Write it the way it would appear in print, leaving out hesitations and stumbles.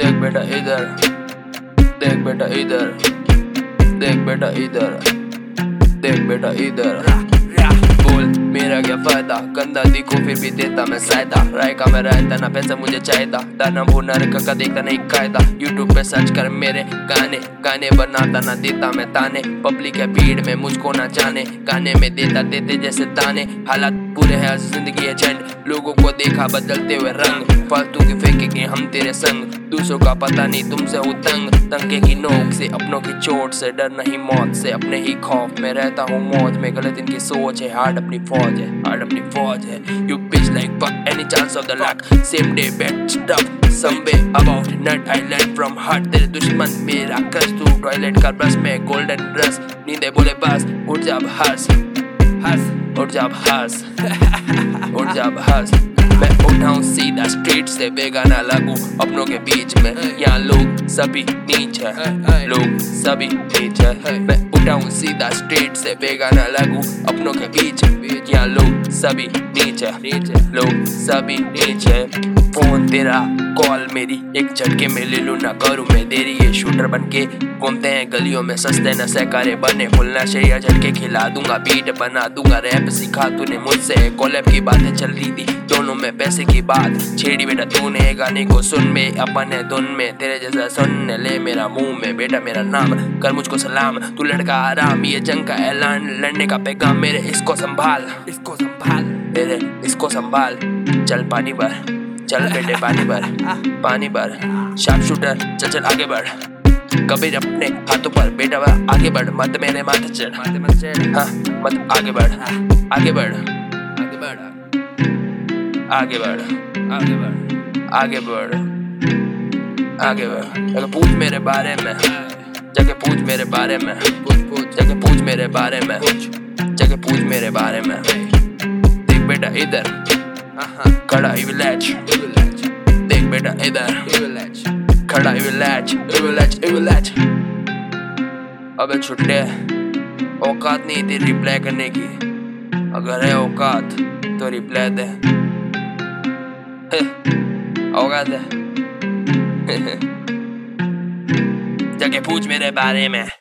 देख बेटा इधर, देख बेटा इधर, देख बेटा इधर, देख बेटा इधर। बोल मेरा क्या फायदा, गंदा दिखो फिर भी देता मैं सायदा। राय का मैं रहता ना पैसा मुझे चाहिए, दाना वो नरक का देखता नहीं कायदा। यूट्यूब पे सर्च कर मेरे गाने, गाने बनाता ना देता मैं ताने। पब्लिक है भीड़ में मुझको ना जाने, गाने में देता देते जैसे ताने। हालात पूरे है जिंदगी है झंड, लोगों को देखा बदलते हुए रंग। फालतू की फेंकेंगे हम तेरे संग, दूसरों का पता नहीं तुमसे हूँ तंग। तंगे की नोक से अपनों की चोट से, डर नहीं मौत से अपने ही खौफ में रहता हूँ मौत में। गलत इनकी सोच है, हार्ड अपनी फौज है, हार्ड अपनी फौज है। You bitch like fuck any chance of the luck, same day bad stuff some way about nut I learned from heart। तेरे दुश्मन मेरा क्रश, तू टॉयलेट का ब्रश में गोल्डन ब्रश। नींदे बोले बस उठ जा अब हंस, हंस उठ जा अब हंस, उठ जा अब हंस। मैं उठाऊं सीधा स्ट्रीट से, बेगाना लगूं अपनों के बीच में। यहाँ लोग सभी नीच है, लोग सभी नीच है। मैं उठाऊं सीधा स्ट्रीट से, बेगाना लगूं अपनों के बीच। यहाँ लोग सभी नीच है, लोग सभी नीच है। फोन तेरा कॉल मेरी, एक झटके में ले लूं ना करूं मैं देरी। ये शूटर बनके घूमते हैं गलियों में, सस्ते न सहकारे बने। खुलना शैया झटके खिला दूंगा, बीट बना दूंगा, रैप सिखा तूने मुझसे। कॉलेब की बातें चल रही थी, दोनों में पैसे की बात छेड़ी बेटा तूने। गाने को सुन में अपन है धुन में, तेरे जैसा सुन ले मेरा मुंह में। बेटा मेरा नाम कर मुझको सलाम, तू लड़का आराम। ये जंग का ऐलान, लड़ने का पैगाम मेरे। इसको संभाल, इसको संभाल तेरे, इसको संभाल। चल पानी भर, चल बेटे पानी भर, पानी भर। शार्प शूटर चल चल आगे बढ़, कबीर अपने हाथों पर बेटा आगे बढ़। मत मेरे माथे चढ़, हाँ मत आगे बढ़, आगे बढ़, आगे बढ़, आगे बढ़, आगे बढ़, आगे बढ़, आगे बढ़। जाके पूछ मेरे बारे में, जाके पूछ मेरे बारे में, जाके पूछ मेरे बारे में, जाके पूछ मेरे बारे में। देख बेटा इधर खड़ा इविलैच, देख बेटा इधर खड़ा इविलैच, इविलैच, इविलैच। अबे छुट्टे औकात नहीं थी रिप्लाई करने की, अगर है औकात तो रिप्लाई दे। औकात है जाके पूछ मेरे बारे में।